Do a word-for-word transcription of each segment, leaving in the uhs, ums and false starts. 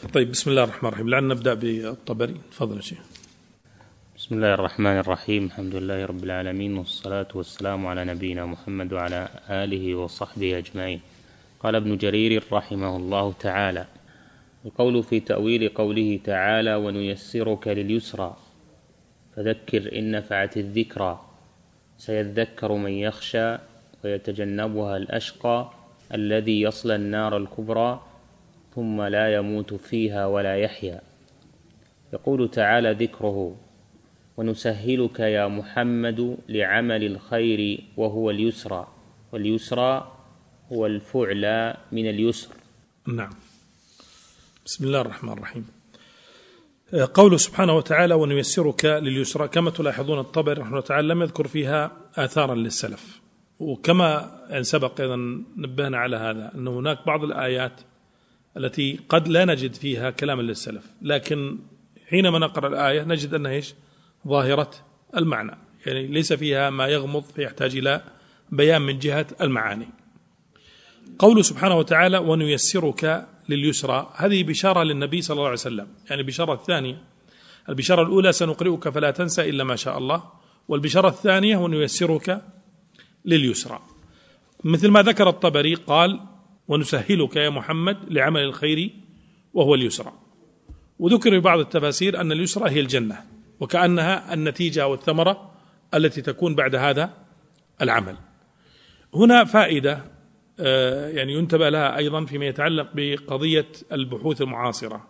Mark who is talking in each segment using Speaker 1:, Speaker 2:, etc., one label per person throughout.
Speaker 1: طيب، بسم الله الرحمن الرحيم. لعل نبدأ بالطبري. تفضل يا شيخ.
Speaker 2: بسم الله الرحمن الرحيم. الحمد لله رب العالمين، والصلاة والسلام على نبينا محمد وعلى آله وصحبه أجمعين. قال ابن جرير رحمه الله تعالى: القول في تأويل قوله تعالى: ونيسرك لليسرى فذكر إن نفعت الذكرى سيذكر من يخشى ويتجنبها الأشقى الذي يصلى النار الكبرى ثم لا يموت فيها ولا يحيا. يقول تعالى ذكره: ونسهلك يا محمد لعمل الخير وهو اليسرى، واليسرى هو الفعل من اليسر.
Speaker 1: نعم. بسم الله الرحمن الرحيم. قوله سبحانه وتعالى: ونيسرك لليسرى، كما تلاحظون الطبري رحمه الله تعالى لم يذكر فيها آثارا للسلف، وكما أن سبق أيضا نبهنا على هذا أن هناك بعض الآيات التي قد لا نجد فيها كلاما للسلف، لكن حينما نقرأ الآية نجد أنها إيش؟ ظاهرة المعنى، يعني ليس فيها ما يغمض فيحتاج إلى بيان من جهة المعاني. قوله سبحانه وتعالى: ونيسرك لليسرى، هذه بشارة للنبي صلى الله عليه وسلم، يعني البشارة الثانية. البشارة الأولى: سنقرئك فلا تنسى إلا ما شاء الله، والبشارة الثانية: ونيسرك لليسرى. مثل ما ذكر الطبري قال: ونسهلك يا محمد لعمل الخير وهو اليسرى. وذكر في بعض التفاسير أن اليسرى هي الجنة، وكأنها النتيجة والثمرة التي تكون بعد هذا العمل. هنا فائدة يعني ينتبه لها أيضا فيما يتعلق بقضية البحوث المعاصرة.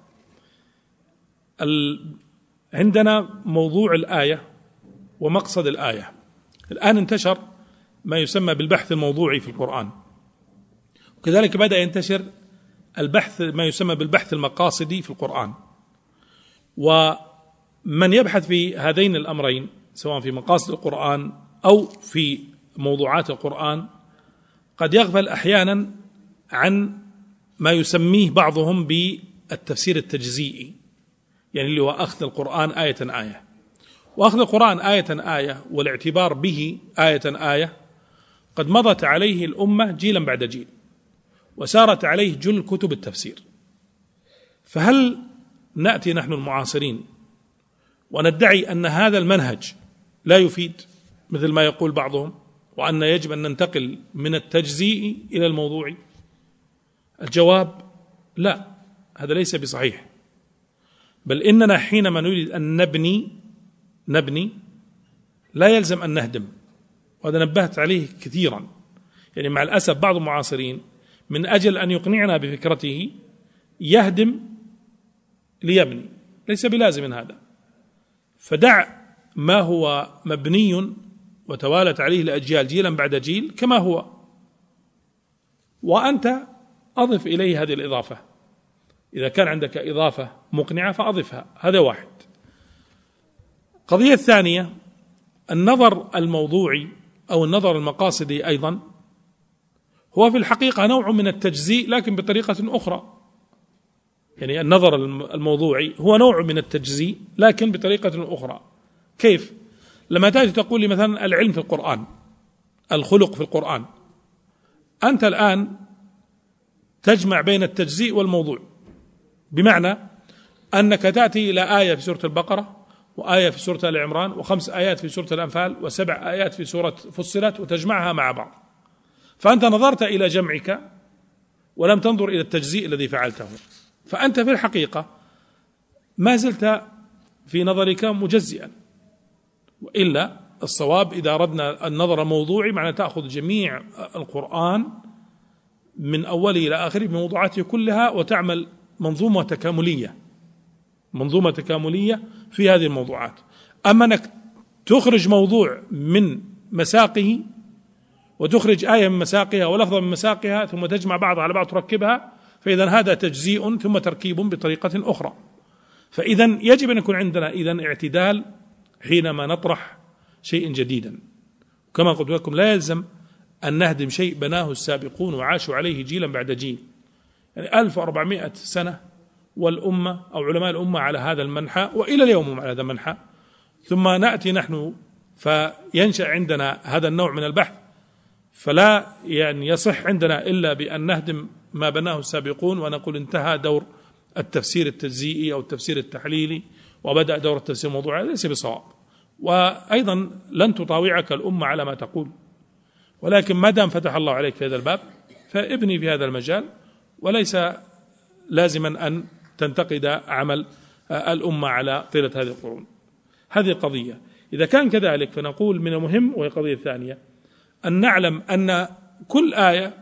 Speaker 1: عندنا موضوع الآية ومقصد الآية. الآن انتشر ما يسمى بالبحث الموضوعي في القرآن، وكذلك بدأ ينتشر البحث ما يسمى بالبحث المقاصدي في القرآن. ومن يبحث في هذين الأمرين سواء في مقاصد القرآن أو في موضوعات القرآن قد يغفل أحيانا عن ما يسميه بعضهم بالتفسير التجزيئي، يعني اللي هو أخذ القرآن آية آية. وأخذ القرآن آية آية والاعتبار به آية آية قد مضت عليه الأمة جيلا بعد جيل، وسارت عليه جل كتب التفسير. فهل نأتي نحن المعاصرين وندعي أن هذا المنهج لا يفيد مثل ما يقول بعضهم، وأن يجب أن ننتقل من التجزيء إلى الموضوع؟ الجواب: لا، هذا ليس بصحيح. بل إننا حينما نريد أن نبني نبني لا يلزم أن نهدم، وهذا نبهت عليه كثيرا. يعني مع الأسف بعض المعاصرين من أجل أن يقنعنا بفكرته يهدم ليبني، ليس بلازم هذا. فدع ما هو مبني وتوالت عليه الأجيال جيلا بعد جيل كما هو، وأنت أضف إليه هذه الإضافة. إذا كان عندك إضافة مقنعة فأضفها، هذا واحد. قضية الثانية: النظر الموضوعي أو النظر المقاصدي أيضا هو في الحقيقة نوع من التجزيء لكن بطريقة أخرى. يعني النظر الموضوعي هو نوع من التجزيء لكن بطريقة أخرى. كيف؟ لما تأتي تقول لي مثلا العلم في القرآن، الخلق في القرآن، أنت الآن تجمع بين التجزيء والموضوع، بمعنى أنك تأتي إلى آية في سورة البقرة، وآية في سورة آل عمران، وخمس آيات في سورة الأنفال، وسبع آيات في سورة فصلت، وتجمعها مع بعض. فأنت نظرت إلى جمعك ولم تنظر إلى التجزيء الذي فعلته، فأنت في الحقيقة ما زلت في نظرك مجزئا. وإلا الصواب إذا أردنا النظر الموضوعي معنى تأخذ جميع القرآن من أوله إلى آخره بموضوعاته كلها وتعمل منظومة تكاملية منظومة تكاملية في هذه الموضوعات. أما أنك تخرج موضوع من مساقه وتخرج آية من مساقها ولفظا من مساقها ثم تجمع بعضها على بعض تركبها، فإذا هذا تجزيء ثم تركيب بطريقة أخرى. فإذا يجب أن يكون عندنا إذن اعتدال حينما نطرح شيء جديدا. كما قلت لكم لا يلزم أن نهدم شيء بناه السابقون وعاشوا عليه جيلا بعد جيل، يعني ألف وأربعمائة سنة والأمة أو علماء الأمة على هذا المنحى وإلى اليوم هم على هذا المنحى، ثم نأتي نحن فينشأ عندنا هذا النوع من البحث، فلا يعني يصح عندنا إلا بأن نهدم ما بناه السابقون ونقول انتهى دور التفسير التجزئي أو التفسير التحليلي وبدأ دور التفسير الموضوعي ليس بصواب. وأيضا لن تطاوعك الأمة على ما تقول، ولكن ما دام فتح الله عليك في هذا الباب فابني في هذا المجال، وليس لازما أن تنتقد عمل الأمة على طيلة هذه القرون. هذه قضية. إذا كان كذلك فنقول من المهم، وهي قضية ثانية، أن نعلم أن كل آية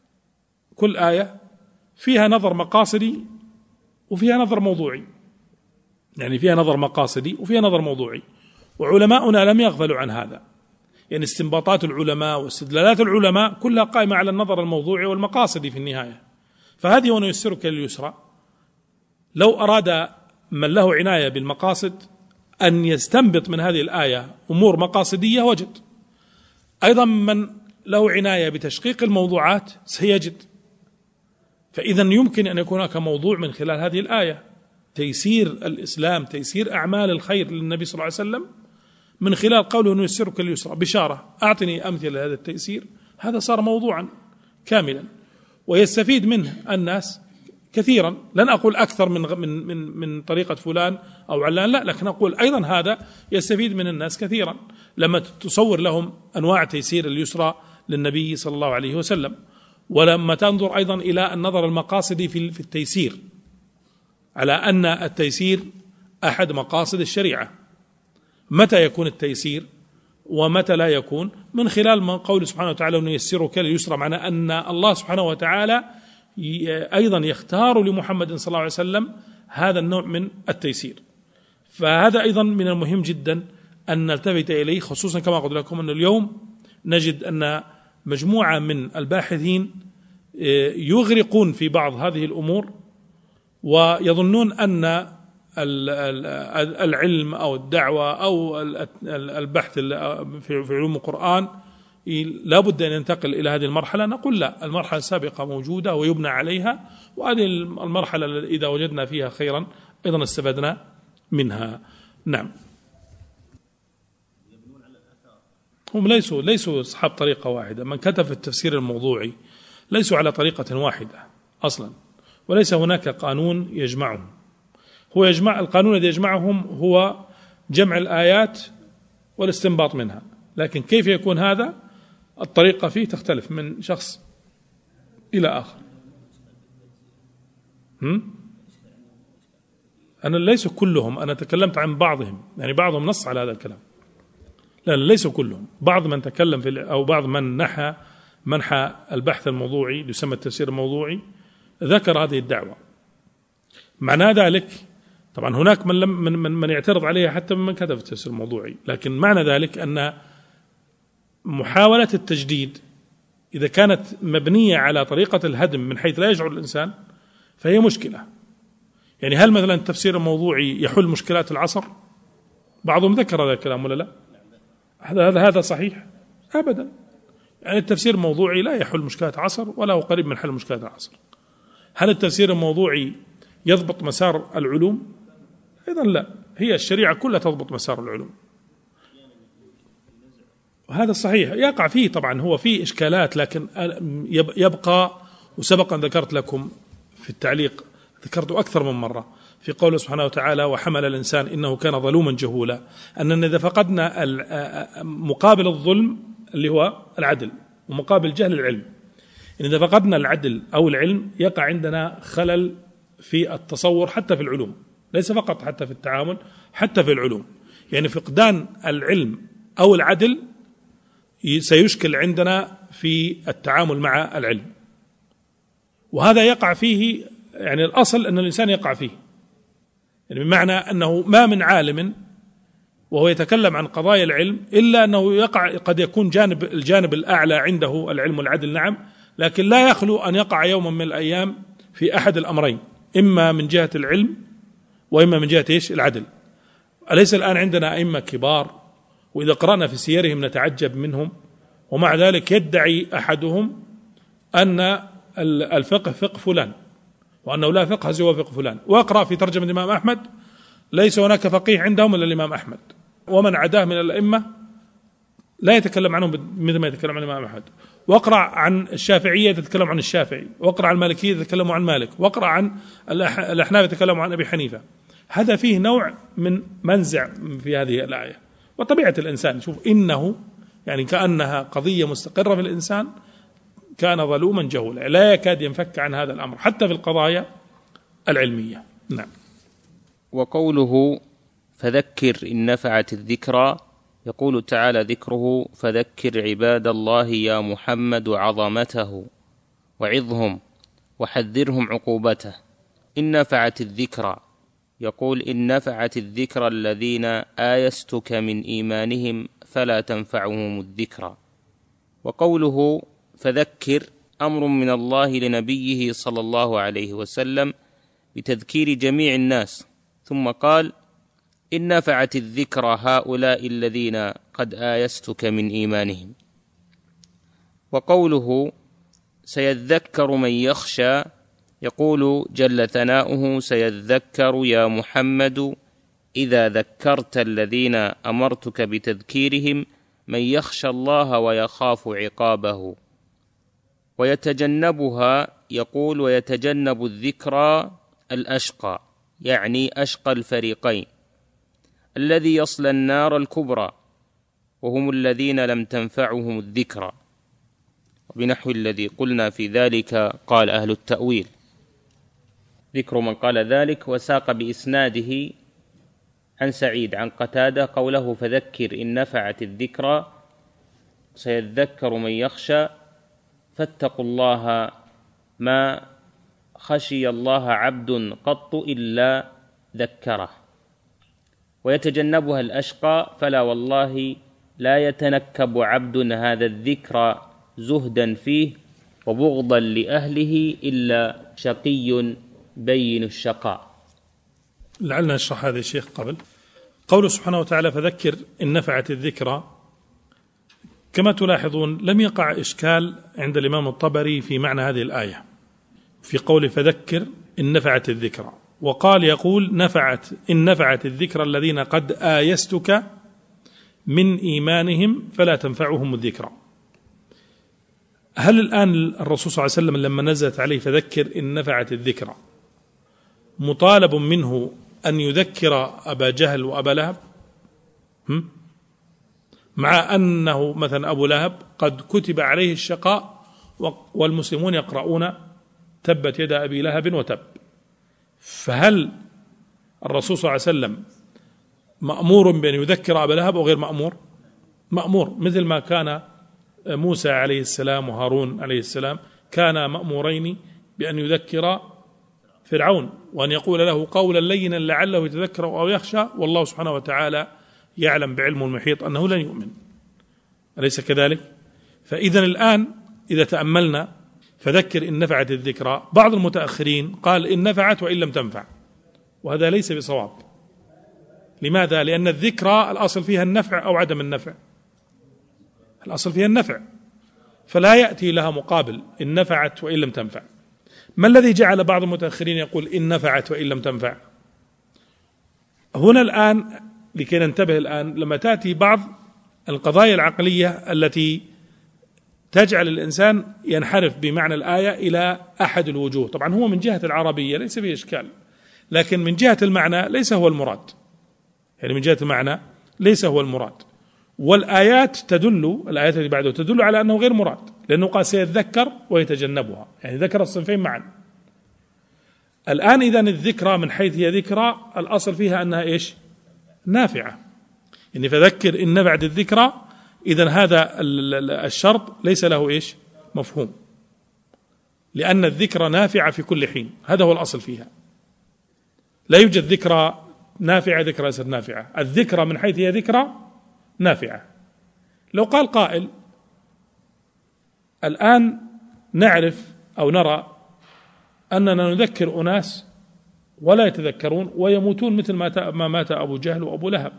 Speaker 1: كل آية فيها نظر مقاصدي وفيها نظر موضوعي، يعني فيها نظر مقاصدي وفيها نظر موضوعي، وعلماؤنا لم يغفلوا عن هذا. يعني استنباطات العلماء واستدلالات العلماء كلها قائمة على النظر الموضوعي والمقاصدي في النهاية. فهذه ونيسرك لليسرى. لو أراد من له عناية بالمقاصد أن يستنبط من هذه الآية أمور مقاصدية وجد، أيضا من له عناية بتشقيق الموضوعات سيجد. فإذا يمكن أن يكون هناك موضوع من خلال هذه الآية، تيسير الإسلام، تيسير أعمال الخير للنبي صلى الله عليه وسلم من خلال قوله نيسرك لليسرى، بشارة، أعطني أمثلة لهذا التيسير. هذا صار موضوعا كاملا ويستفيد منه الناس كثيرا. لن أقول أكثر من من من من طريقة فلان أو علان، لا، لكن أقول أيضا هذا يستفيد من الناس كثيرا لما تصور لهم أنواع تيسير اليسرى للنبي صلى الله عليه وسلم، ولما تنظر أيضا إلى النظر المقاصدي في في التيسير، على أن التيسير أحد مقاصد الشريعة. متى يكون التيسير ومتى لا يكون؟ من خلال ما قول سبحانه وتعالى ونيسرك لليسرى، معنى أن الله سبحانه وتعالى أيضا يختار لمحمد صلى الله عليه وسلم هذا النوع من التيسير. فهذا أيضا من المهم جدا أن نلتفت إليه، خصوصا كما قلت لكم أن اليوم نجد أن مجموعة من الباحثين يغرقون في بعض هذه الأمور ويظنون أن العلم أو الدعوة أو البحث في علوم القرآن لا بد أن ينتقل إلى هذه المرحلة. نقول لا، المرحلة السابقة موجودة ويبنى عليها، وهذه المرحلة إذا وجدنا فيها خيرا أيضا استفدنا منها. نعم. هم ليسوا ليسوا أصحاب طريقة واحدة. من كتب في التفسير الموضوعي ليسوا على طريقة واحدة أصلا، وليس هناك قانون يجمعهم. هو يجمع القانون الذي يجمعهم هو جمع الآيات والاستنباط منها، لكن كيف يكون هذا؟ الطريقة فيه تختلف من شخص إلى آخر. هم؟ أنا ليس كلهم، أنا تكلمت عن بعضهم، يعني بعضهم نص على هذا الكلام. لا, لا ليس كلهم، بعض من تكلم في أو بعض من نحى منحى البحث الموضوعي يسمى التفسير الموضوعي ذكر هذه الدعوة. معنى ذلك طبعا هناك من لم من من, من يعترض عليها حتى من كتب التفسير الموضوعي، لكن معنى ذلك أن محاولة التجديد إذا كانت مبنية على طريقة الهدم من حيث لا يشعر الإنسان فهي مشكلة. يعني هل مثلا التفسير الموضوعي يحل مشكلات العصر؟ بعضهم ذكر هذا الكلام ولا لا؟ هذا هذا صحيح؟ أبدا. يعني التفسير الموضوعي لا يحل مشكلات عصر ولا هو قريب من حل مشكلات العصر. هل التفسير الموضوعي يضبط مسار العلوم؟ أيضا لا، هي الشريعة كلها تضبط مسار العلوم، وهذا صحيح. يقع فيه طبعا هو فيه إشكالات، لكن يبقى. وسبقا ذكرت لكم في التعليق، ذكرت أكثر من مرة في قوله سبحانه وتعالى وحمل الإنسان إنه كان ظلوما جهولا، أننا إذا فقدنا مقابل الظلم اللي هو العدل ومقابل جهل العلم، إن إذا فقدنا العدل أو العلم يقع عندنا خلل في التصور حتى في العلوم، ليس فقط حتى في التعامل، حتى في العلوم. يعني فقدان العلم أو العدل سيشكل عندنا في التعامل مع العلم، وهذا يقع فيه، يعني الأصل أن الإنسان يقع فيه، يعني بمعنى أنه ما من عالم وهو يتكلم عن قضايا العلم إلا أنه يقع، قد يكون جانب الجانب الأعلى عنده العلم والعدل، نعم، لكن لا يخلو أن يقع يوما من الأيام في أحد الأمرين، إما من جهة العلم وإما من جهة إيش؟ العدل. أليس الآن عندنا أئمة كبار وإذا قرأنا في سيرهم نتعجب منهم، ومع ذلك يدعي أحدهم أن الفقه فقه فلان وأنه لا فقه سوى فقه فلان، وأقرأ في ترجمة الإمام أحمد ليس هناك فقيه عندهم إلا الإمام أحمد، ومن عداه من الأئمة لا يتكلم عنهم مثل ما يتكلم عن الإمام أحمد. واقرأ عن الشافعية تتكلم عن الشافعي، واقرأ عن المالكية تتكلم عن مالك، واقرأ عن الأحناف يتكلم عن أبي حنيفة. هذا فيه نوع من منزع في هذه الآية. وطبيعة الإنسان شوف إنه يعني كأنها قضية مستقرة في الإنسان، كان ظلوما جهولا لا يكاد ينفك عن هذا الأمر حتى في القضايا العلمية. نعم.
Speaker 2: وقوله فذكر إن نفعت الذكرى، يقول تعالى ذكره فذكر عباد الله يا محمد عظمته وعظهم وحذرهم عقوبته. إن نفعت الذكرى، يقول إن نفعت الذكرى الذين آيستك من إيمانهم فلا تنفعهم الذكرى. وقوله فذكر أمر من الله لنبيه صلى الله عليه وسلم بتذكير جميع الناس، ثم قال إن نفعت الذكرى هؤلاء الذين قد آيستك من إيمانهم. وقوله سيذكر من يخشى، يقول جل ثناؤه سيذكر يا محمد إذا ذكرت الذين أمرتك بتذكيرهم من يخشى الله ويخاف عقابه. ويتجنبها، يقول ويتجنب الذكرى الأشقى، يعني أشقى الفريقين الذي يصلى النار الكبرى، وهم الذين لم تنفعهم الذكرى. وبنحو الذي قلنا في ذلك قال أهل التأويل. ذكر من قال ذلك، وساق بإسناده عن سعيد عن قتادة قوله فذكر إن نفعت الذكرى سيذكر من يخشى، فاتقوا الله ما خشي الله عبد قط إلا ذكره. ويتجنبها الأشقى، فلا والله لا يتنكب عبد هذا الذكر زهدا فيه وبغضا لأهله إلا شقي بين الشقاء.
Speaker 1: لعلنا نشرح هذا الشيخ قبل. قوله سبحانه وتعالى فذكر إن نفعت الذكرى، كما تلاحظون لم يقع إشكال عند الإمام الطبري في معنى هذه الآية في قول فذكر إن نفعت الذكرى، وقال يقول نفعت إن نفعت الذكرى الذين قد آيستك من إيمانهم فلا تنفعهم الذكرى. هل الآن الرسول صلى الله عليه وسلم لما نزلت عليه فذكر إن نفعت الذكرى مطالب منه أن يذكر أبا جهل وأبا لهب، مع أنه مثلا أبو لهب قد كتب عليه الشقاء والمسلمون يقرؤون تبت يد أبي لهب وتب؟ فهل الرسول صلى الله عليه وسلم مأمور بأن يذكر أبا لهب أو غير مأمور؟ مأمور، مثل ما كان موسى عليه السلام وهارون عليه السلام كان مأمورين بأن يذكر فرعون وأن يقول له قولا لينا لعله يتذكر أو يخشى، والله سبحانه وتعالى يعلم بعلمه المحيط أنه لن يؤمن، أليس كذلك؟ فإذا الآن إذا تأملنا فذكر إن نفعت الذكرى، بعض المتأخرين قال إن نفعت وإن لم تنفع، وهذا ليس بصواب. لماذا؟ لأن الذكرى الأصل فيها النفع أو عدم النفع، الأصل فيها النفع، فلا يأتي لها مقابل إن نفعت وإن لم تنفع. ما الذي جعل بعض المتأخرين يقول إن نفعت وإن لم تنفع؟ هنا الآن لكي ننتبه الآن لما تأتي بعض القضايا العقلية التي تجعل الإنسان ينحرف بمعنى الآية إلى أحد الوجوه. طبعا هو من جهة العربية ليس فيه إشكال، لكن من جهة المعنى ليس هو المراد، يعني من جهة المعنى ليس هو المراد. والآيات تدل، الآيات اللي بعده تدل على أنه غير مراد، لأنه قال سيذكر ويتجنبها، يعني ذكر الصنفين معا. الآن إذن الذكرى من حيث هي ذكرى الأصل فيها أنها إيش؟ نافعة، يعني فذكر إن بعد الذكرى، إذن هذا الشرط ليس له إيش؟ مفهوم، لأن الذكرى نافعة في كل حين، هذا هو الأصل فيها. لا يوجد ذكرى نافعة ذكرى ليست نافعة، الذكرى من حيث هي ذكرى نافعة. لو قال قائل الآن نعرف أو نرى أننا نذكر أناس ولا يتذكرون ويموتون مثل ما مات أبو جهل وأبو لهب،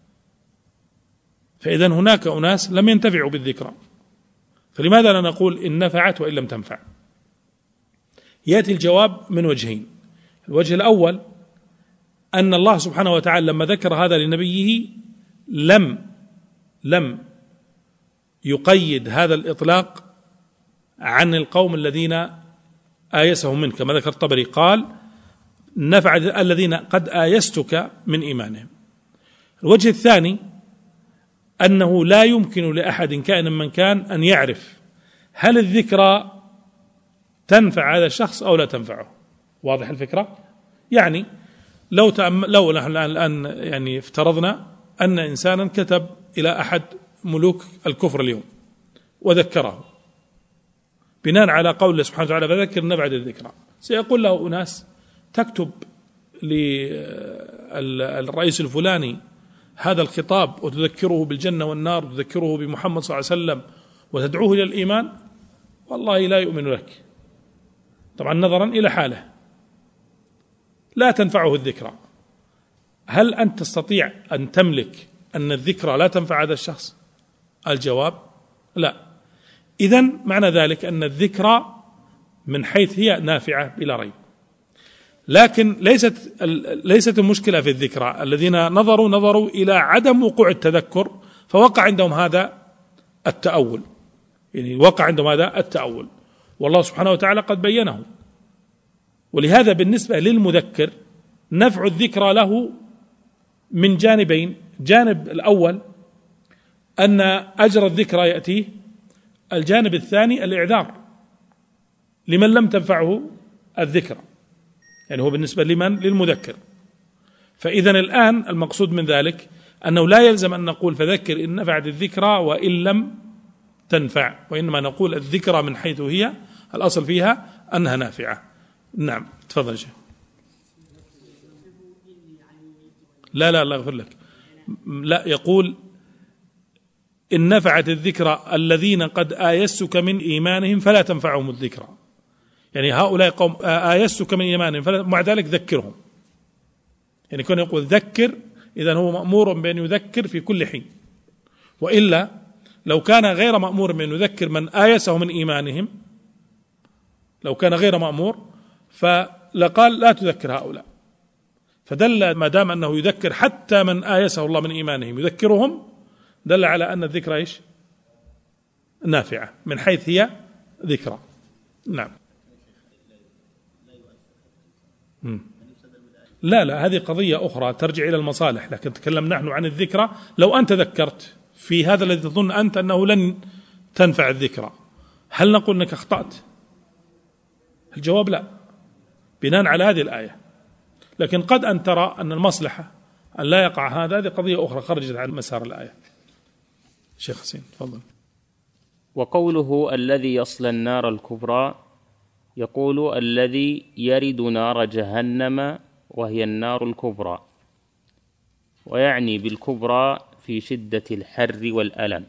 Speaker 1: فإذن هناك أناس لم ينتفعوا بالذكرى، فلماذا لا نقول إن نفعت وإن لم تنفع؟ يأتي الجواب من وجهين. الوجه الأول أن الله سبحانه وتعالى لما ذكر هذا لنبيه لم لم يقيد هذا الإطلاق عن القوم الذين آيسهم منك، كما ذكر الطبري قال نفع الذين قد آيستك من إيمانهم. الوجه الثاني أنه لا يمكن لأحد كائنا من كان أن يعرف هل الذكرى تنفع هذا الشخص أو لا تنفعه. واضح الفكرة؟ يعني لو تأم... لو نحن الآن يعني افترضنا أن إنسانا كتب إلى أحد ملوك الكفر اليوم وذكره بناء على قول الله سبحانه وتعالى فذكرنا بعد الذكرى، سيقول له أناس تكتب للرئيس الفلاني هذا الخطاب وتذكره بالجنة والنار وتذكره بمحمد صلى الله عليه وسلم وتدعوه إلى الإيمان، والله لا يؤمن لك. طبعا نظرا إلى حاله لا تنفعه الذكرى. هل أنت تستطيع أن تملك أن الذكرى لا تنفع هذا الشخص؟ الجواب لا. إذن معنى ذلك أن الذكرى من حيث هي نافعة بلا ريب، لكن ليست ليست المشكلة في الذكرى. الذين نظروا نظروا إلى عدم وقوع التذكر فوقع عندهم هذا التأول، يعني وقع عندهم هذا التأول، والله سبحانه وتعالى قد بينه. ولهذا بالنسبة للمذكر نفع الذكرى له من جانبين: جانب الأول أن أجر الذكرى يأتيه، الجانب الثاني الإعذار لمن لم تنفعه الذكرى، يعني هو بالنسبة لمن؟ للمذكر. فإذا الآن المقصود من ذلك أنه لا يلزم أن نقول فذكر إن نفعت الذكرى وإن لم تنفع، وإنما نقول الذكرى من حيث هي الأصل فيها أنها نافعة. نعم تفضل شيخ. لا لا الله يغفر لك، لا، يقول إن نفعت الذكرى الذين قد آيستك من إيمانهم فلا تنفعهم الذكرى، يعني هؤلاء قوم آيستك من إيمانهم فمع ذلك ذكرهم، يعني كون يقول ذكر إذن هو مأمور بأن يذكر في كل حين، وإلا لو كان غير مأمور بأن يذكر من آيسه من إيمانهم، لو كان غير مأمور فلقال لا تذكر هؤلاء، فدل ما دام أنه يذكر حتى من آيسه الله من إيمانهم يذكرهم، دل على أن الذكرى إيش؟ نافعة من حيث هي ذكرى. نعم. لا لا هذه قضية أخرى ترجع إلى المصالح، لكن تكلم نحن عن الذكرى. لو أنت ذكرت في هذا الذي تظن أنت أنه لن تنفع الذكرى، هل نقول أنك أخطأت؟ الجواب لا، بناء على هذه الآية. لكن قد أن ترى أن المصلحة أن لا يقع هذا، هذه قضية أخرى خرجت عن مسار الآية. شيخ حسين تفضل.
Speaker 2: وقوله الذي يصلى النار الكبرى، يقول الذي يرد نار جهنم وهي النار الكبرى، ويعني بالكبرى في شدة الحر والألم.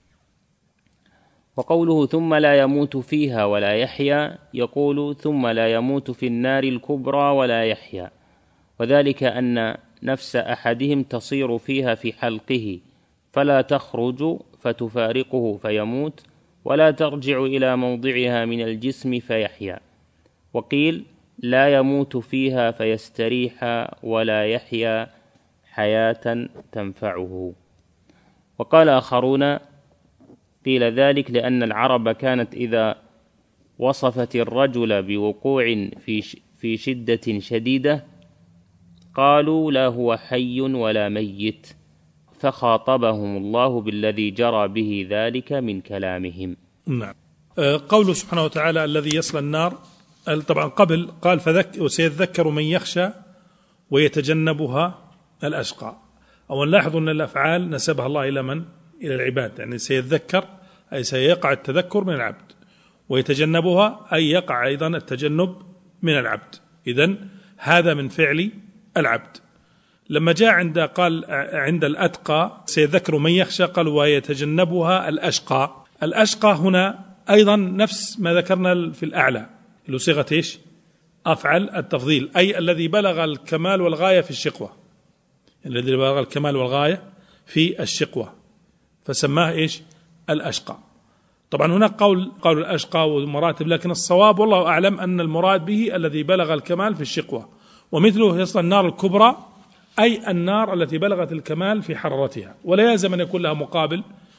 Speaker 2: وقوله ثم لا يموت فيها ولا يحيا، يقول ثم لا يموت في النار الكبرى ولا يحيا، وذلك أن نفس أحدهم تصير فيها في حلقه فلا تخرج فتفارقه فيموت، ولا ترجع إلى موضعها من الجسم فيحيا. وقيل لا يموت فيها فيستريح ولا يحيا حياة تنفعه. وقال آخرون قيل ذلك لأن العرب كانت إذا وصفت الرجل بوقوع في في شدة شديدة قالوا لا هو حي ولا ميت، فخاطبهم الله بالذي جرى به ذلك من كلامهم.
Speaker 1: نعم. قوله سبحانه وتعالى الذي يصلى النار، طبعا قبل قال فذكر وسيذكر من يخشى ويتجنبها الأشقى. أولا لاحظوا أن الأفعال نسبها الله إلى من؟ إلى العباد، يعني سيذكر أي سيقع التذكر من العبد، ويتجنبها أي يقع أيضا التجنب من العبد. إذن هذا من فعل العبد. لما جاء عند قال عند الأتقى سيذكر من يخشى، قال ويتجنبها الأشقى. الأشقى هنا أيضا نفس ما ذكرنا في الأعلى، اللي صيغة إيش؟ أفعل التفضيل، أي الذي بلغ الكمال والغاية في الشقوة، الذي بلغ الكمال والغاية في الشقوة فسماه إيش؟ الأشقى. طبعا هناك قول قول الأشقى ومراتب، لكن الصواب والله أعلم أن المراد به الذي بلغ الكمال في الشقوة. ومثله يصلى النار الكبرى أي النار التي بلغت الكمال في حرارتها، ولا يلزم أن يكون لها مقابل،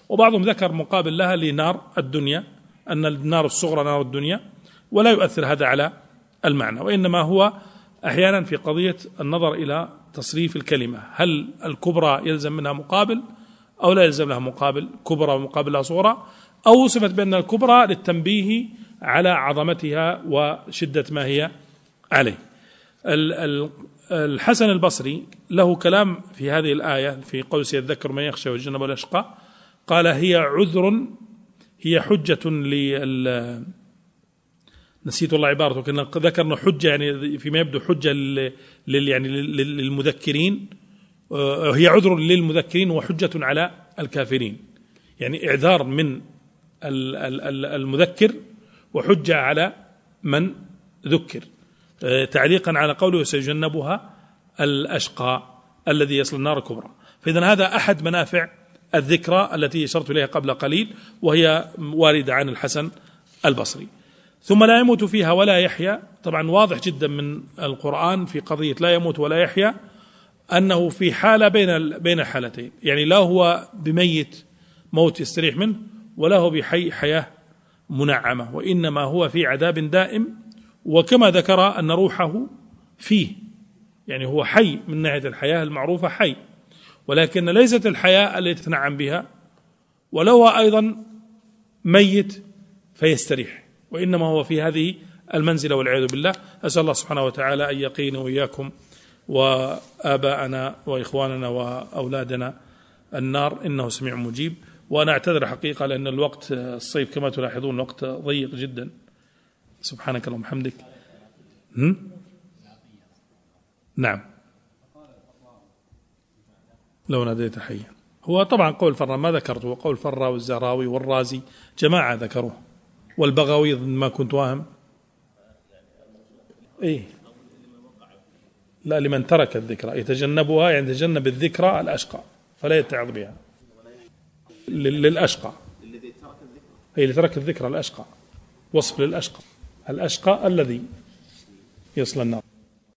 Speaker 1: وبعضهم ذكر مقابل لها لنار الدنيا، أن النار الصغرى نار الدنيا، ولا يؤثر هذا على المعنى، وإنما هو أحيانا في قضية النظر إلى تصريف الكلمة، هل الكبرى يلزم منها مقابل أو لا يلزم لها مقابل، كبرى ومقابل لها صغرى، أو وصفت بأن الكبرى للتنبيه على عظمتها وشدة ما هي عليه. الحسن البصري له كلام في هذه الآية في قول سيذكر من يخشى ويتجنب الأشقى، قال هي عذر، هي حجة لل نسيت والله عبارته، كنا ذكرنا حجة يعني فيما يبدو حجة لل يعني للمذكرين، هي عذر للمذكرين وحجة على الكافرين، يعني إعذار من المذكر وحجة على من ذكر، تعليقا على قوله سيجنبها الأشقى الذي يصل النار الكبرى. فإذا هذا أحد منافع الذكرى التي أشرت إليها قبل قليل، وهي واردة عن الحسن البصري. ثم لا يموت فيها ولا يحيا، طبعا واضح جدا من القرآن في قضية لا يموت ولا يحيا أنه في حالة بين بين حالتين، يعني لا هو بميت موت يستريح منه، ولا هو بحي حياة منعمة، وإنما هو في عذاب دائم. وكما ذكر أن روحه فيه، يعني هو حي من ناحية الحياة المعروفة حي، ولكن ليست الحياة التي تتنعم بها، ولا هو أيضا ميت فيستريح، وإنما هو في هذه المنزلة والعياذ بالله. أسأل الله سبحانه وتعالى أن يقينا وإياكم وآباءنا وإخواننا وأولادنا النار، إنه سميع مجيب. وأنا أعتذر حقيقة لأن الوقت الصيف كما تلاحظون وقت ضيق جدا. سبحانك اللهم وبحمدك. نعم، لو ناديت حيا، هو طبعا قول فرا ما ذكرته، وقول فرا والزهراوي والرازي جماعة ذكروه، والبغوي ما كنت واهم. إيه لا، لمن ترك الذكرى يتجنبها، يعني يتجنب الذكرى الأشقى فلا يتعظ بها، للأشقى هي اللي ترك الذكرى الأشقى، وصف للأشقى، الأشقى الذي يصل النار.